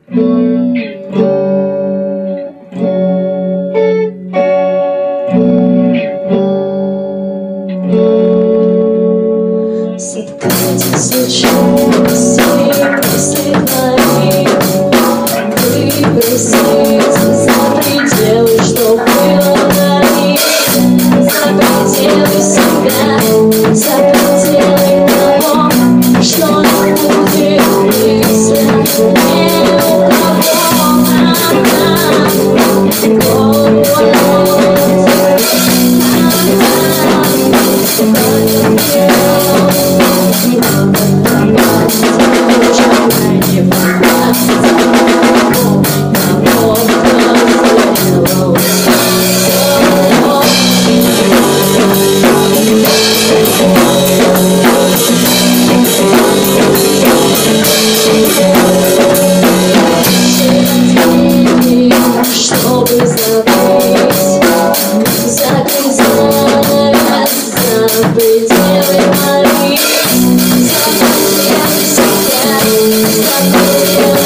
Соткайте свечу, мысли твои, выбросите за пределы, что было на них, за пределы себя, за пределы того, что не будет мысли ни у чтобы забыть, за пределы мои, за пределы себя, за пределы